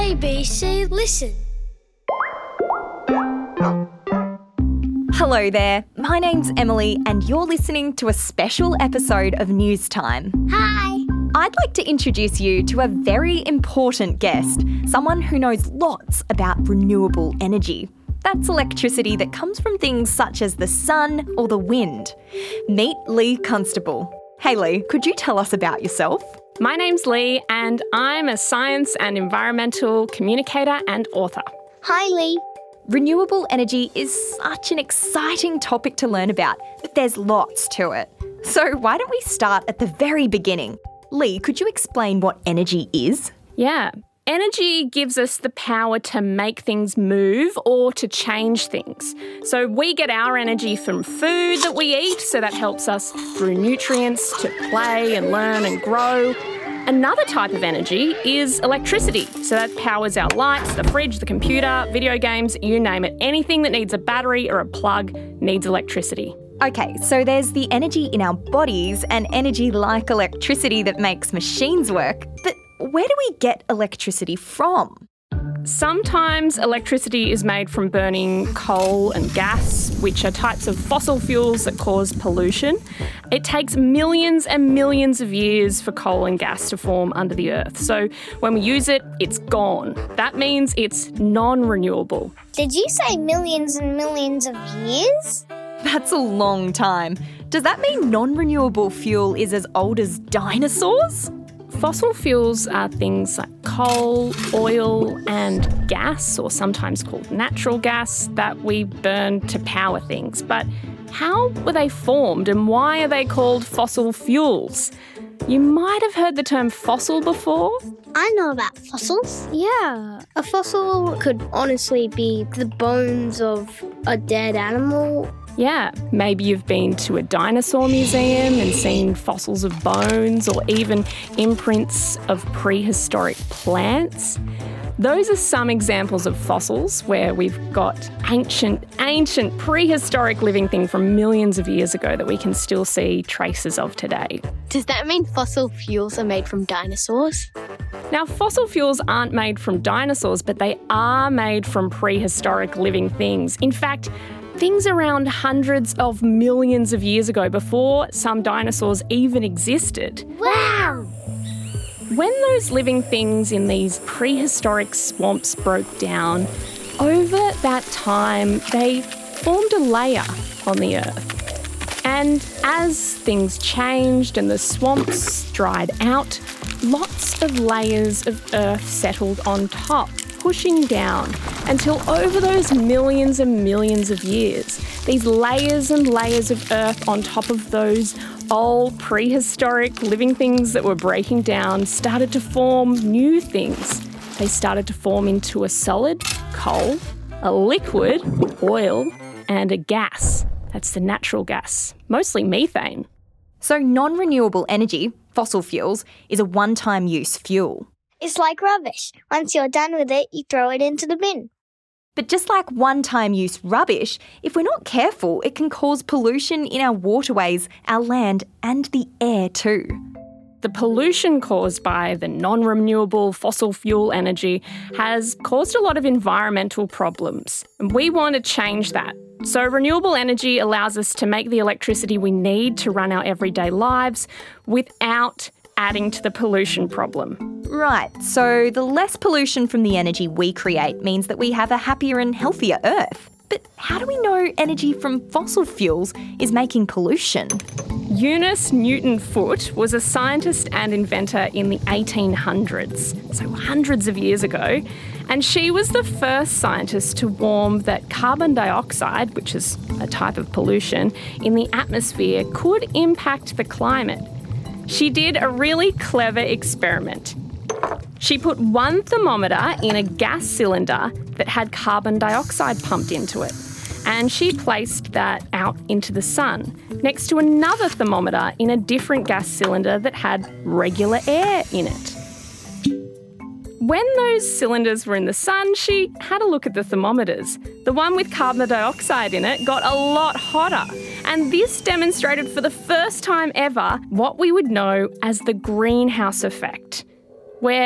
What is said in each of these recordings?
ABC Listen. Hello there, my name's Emily and you're listening to a special episode of News Time. Hi. I'd like to introduce you to a very important guest, someone who knows lots about renewable energy. That's electricity that comes from things such as the sun or the wind. Meet Lee Constable. Hey Lee, could you tell us about yourself? My name's Lee and I'm a science and environmental communicator and author. Hi, Lee. Renewable energy is such an exciting topic to learn about, but there's lots to it. So why don't we start at the very beginning? Lee, could you explain what energy is? Yeah. Energy gives us the power to make things move or to change things. So we get our energy from food that we eat, so that helps us through nutrients to play and learn and grow. Another type of energy is electricity. So that powers our lights, the fridge, the computer, video games, you name it. Anything that needs a battery or a plug needs electricity. Okay, so there's the energy in our bodies and energy like electricity that makes machines work. But where do we get electricity from? Sometimes electricity is made from burning coal and gas, which are types of fossil fuels that cause pollution. It takes millions and millions of years for coal and gas to form under the earth. So when we use it, it's gone. That means it's non-renewable. Did you say millions and millions of years? That's a long time. Does that mean non-renewable fuel is as old as dinosaurs? Fossil fuels are things like coal, oil and gas, or sometimes called natural gas, that we burn to power things. But how were they formed and why are they called fossil fuels? You might have heard the term fossil before. I know about fossils. Yeah, a fossil could honestly be the bones of a dead animal. Yeah, maybe you've been to a dinosaur museum and seen fossils of bones or even imprints of prehistoric plants. Those are some examples of fossils where we've got ancient prehistoric living thing from millions of years ago that we can still see traces of today. Does that mean fossil fuels are made from dinosaurs? Now, fossil fuels aren't made from dinosaurs, but they are made from prehistoric living things. In fact, things around hundreds of millions of years ago, before some dinosaurs even existed. Wow! When those living things in these prehistoric swamps broke down, over that time they formed a layer on the earth. And as things changed and the swamps dried out, lots of layers of earth settled on top, pushing down until over those millions and millions of years, these layers and layers of earth on top of those old prehistoric living things that were breaking down started to form new things. They started to form into a solid, coal, a liquid, oil, and a gas. That's the natural gas, mostly methane. So non-renewable energy, fossil fuels, is a one-time use fuel. It's like rubbish. Once you're done with it, you throw it into the bin. But just like one-time use rubbish, if we're not careful, it can cause pollution in our waterways, our land, and the air too. The pollution caused by the non-renewable fossil fuel energy has caused a lot of environmental problems, and we want to change that. So renewable energy allows us to make the electricity we need to run our everyday lives without adding to the pollution problem. Right, so the less pollution from the energy we create means that we have a happier and healthier Earth. But how do we know energy from fossil fuels is making pollution? Eunice Newton Foote was a scientist and inventor in the 1800s, so hundreds of years ago, and she was the first scientist to warn that carbon dioxide, which is a type of pollution, in the atmosphere could impact the climate. She did a really clever experiment. She put one thermometer in a gas cylinder that had carbon dioxide pumped into it, and she placed that out into the sun next to another thermometer in a different gas cylinder that had regular air in it. When those cylinders were in the sun, she had a look at the thermometers. The one with carbon dioxide in it got a lot hotter, and this demonstrated for the first time ever what we would know as the greenhouse effect, where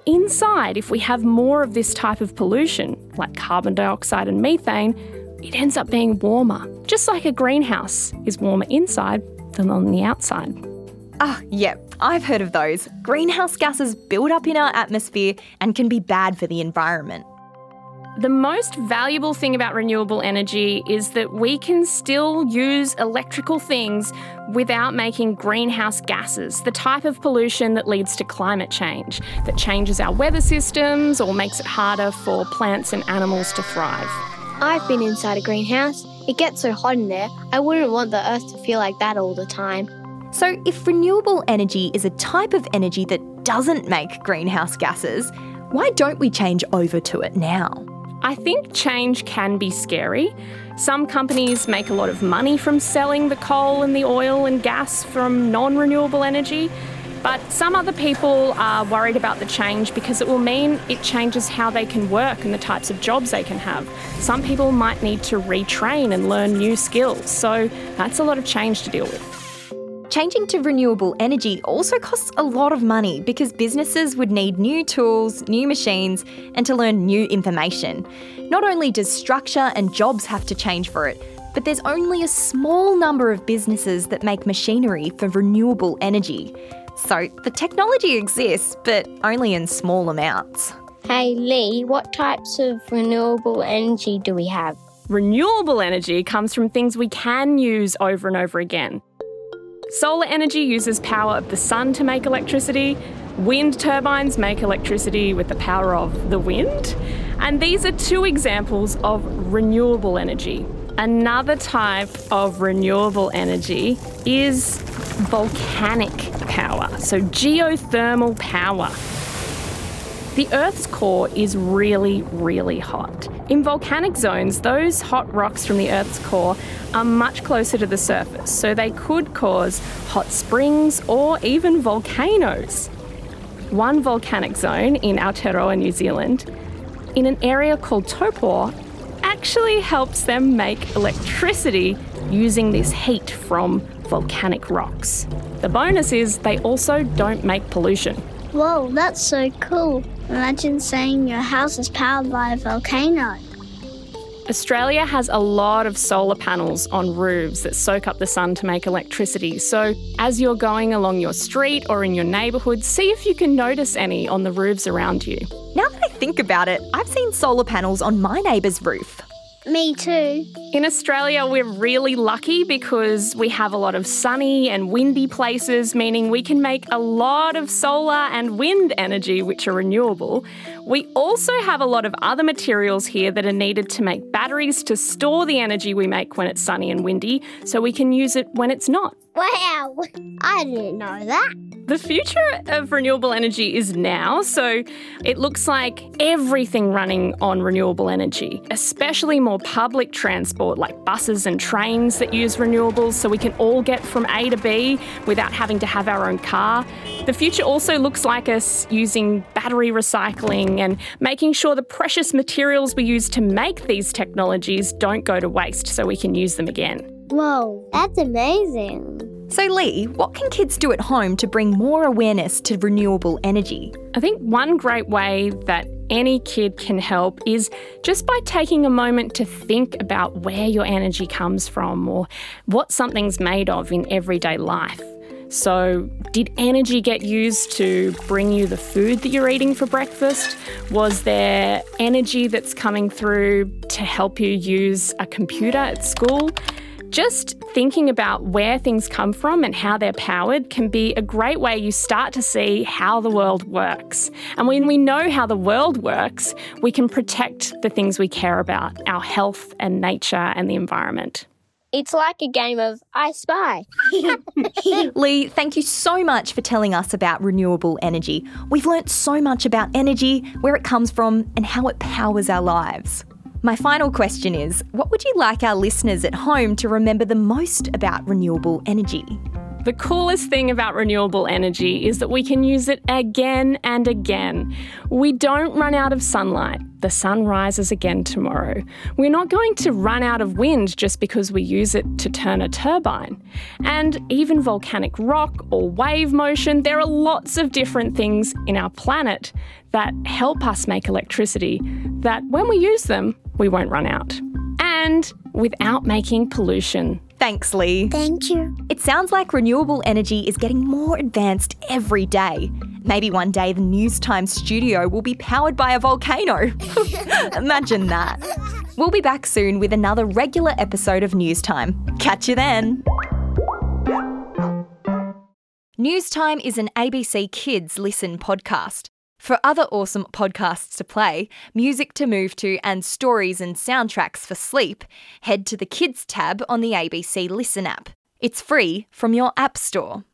inside, if we have more of this type of pollution, like carbon dioxide and methane, it ends up being warmer, just like a greenhouse is warmer inside than on the outside. Yep, I've heard of those. Greenhouse gases build up in our atmosphere and can be bad for the environment. The most valuable thing about renewable energy is that we can still use electrical things without making greenhouse gases, the type of pollution that leads to climate change, that changes our weather systems or makes it harder for plants and animals to thrive. I've been inside a greenhouse. It gets so hot in there, I wouldn't want the earth to feel like that all the time. So if renewable energy is a type of energy that doesn't make greenhouse gases, why don't we change over to it now? I think change can be scary. Some companies make a lot of money from selling the coal and the oil and gas from non-renewable energy, but some other people are worried about the change because it will mean it changes how they can work and the types of jobs they can have. Some people might need to retrain and learn new skills, so that's a lot of change to deal with. Changing to renewable energy also costs a lot of money because businesses would need new tools, new machines, and to learn new information. Not only does structure and jobs have to change for it, but there's only a small number of businesses that make machinery for renewable energy. So the technology exists, but only in small amounts. Hey Lee, what types of renewable energy do we have? Renewable energy comes from things we can use over and over again. Solar energy uses power of the sun to make electricity. Wind turbines make electricity with the power of the wind. And these are two examples of renewable energy. Another type of renewable energy is volcanic power, so geothermal power. The Earth's core is really, really hot. In volcanic zones, those hot rocks from the Earth's core are much closer to the surface, so they could cause hot springs or even volcanoes. One volcanic zone in Aotearoa, New Zealand, in an area called Taupo, actually helps them make electricity using this heat from volcanic rocks. The bonus is they also don't make pollution. Whoa, that's so cool. Imagine saying your house is powered by a volcano. Australia has a lot of solar panels on roofs that soak up the sun to make electricity. So as you're going along your street or in your neighbourhood, see if you can notice any on the roofs around you. Now that I think about it, I've seen solar panels on my neighbour's roof. Me too. In Australia, we're really lucky because we have a lot of sunny and windy places, meaning we can make a lot of solar and wind energy, which are renewable. We also have a lot of other materials here that are needed to make batteries to store the energy we make when it's sunny and windy, so we can use it when it's not. Wow, I didn't know that. The future of renewable energy is now, so it looks like everything running on renewable energy, especially more public transport like buses and trains that use renewables so we can all get from A to B without having to have our own car. The future also looks like us using battery recycling and making sure the precious materials we use to make these technologies don't go to waste so we can use them again. Whoa, that's amazing. So Lee, what can kids do at home to bring more awareness to renewable energy? I think one great way that any kid can help is just by taking a moment to think about where your energy comes from or what something's made of in everyday life. So, did energy get used to bring you the food that you're eating for breakfast? Was there energy that's coming through to help you use a computer at school? Just thinking about where things come from and how they're powered can be a great way you start to see how the world works. And when we know how the world works, we can protect the things we care about, our health and nature and the environment. It's like a game of I Spy. Lee, thank you so much for telling us about renewable energy. We've learnt so much about energy, where it comes from, and how it powers our lives. My final question is, what would you like our listeners at home to remember the most about renewable energy? The coolest thing about renewable energy is that we can use it again and again. We don't run out of sunlight. The sun rises again tomorrow. We're not going to run out of wind just because we use it to turn a turbine. And even volcanic rock or wave motion, there are lots of different things in our planet that help us make electricity that when we use them, we won't run out. And without making pollution. Thanks, Lee. Thank you. It sounds like renewable energy is getting more advanced every day. Maybe one day the News Time studio will be powered by a volcano. Imagine that. We'll be back soon with another regular episode of News Time. Catch you then. News Time is an ABC Kids Listen podcast. For other awesome podcasts to play, music to move to, and stories and soundtracks for sleep, head to the Kids tab on the ABC Listen app. It's free from your App Store.